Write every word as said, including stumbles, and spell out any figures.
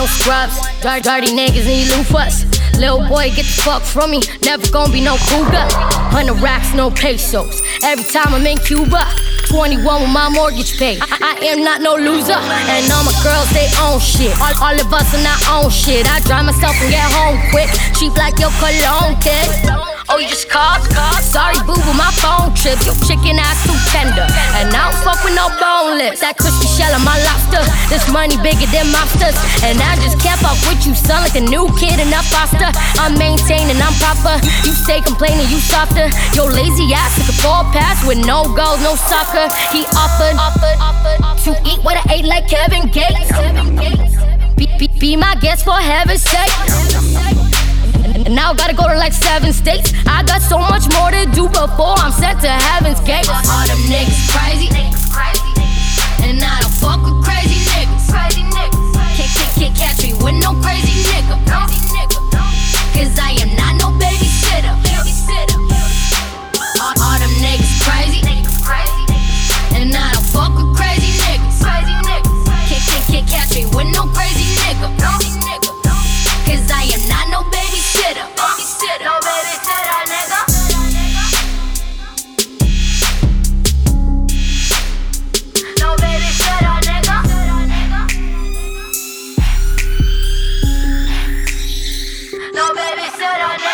no scrubs. Dirty, dirty niggas need loofahs. Little boy, get the fuck from me. Never gonna be no cougar. Hundred racks, no pesos. Every time I'm in Cuba. twenty-one with my mortgage paid. I, I am not no loser. And all my girls, they own shit. All, all of us are not own shit. I drive myself and get home quick. Cheap like your cologne, kid. Oh, you just called? Sorry, boo, but my phone tripped. Your chicken ass too tender. And I don't fuck with no boneless. That crispy shell of my lobster. This money bigger than mobsters. And I just kept up with you, son, like a new kid in a foster. I'm maintaining, I'm proper. You stay complaining, you softer. Your lazy ass took a ball pass with no goals, no soccer. He offered, offered, offered, offered to eat what I ate like Kevin Gates. Be, be, be my guest for heaven's sake. And now I gotta go to like seven states. I got so much more to do before I'm sent to heaven's gate. All them niggas crazy, and I don't fuck with crazy niggas. Can't, can't, can't catch me with no crazy nigga. Cause I am not no babysitter. All, all them niggas crazy, and I don't fuck with crazy niggas. Can't, can't, can't catch me with no crazy nigga. Cause I am not no babysitter. No babysitter, nigga. No babysitter, nigga. No babysitter, nigga.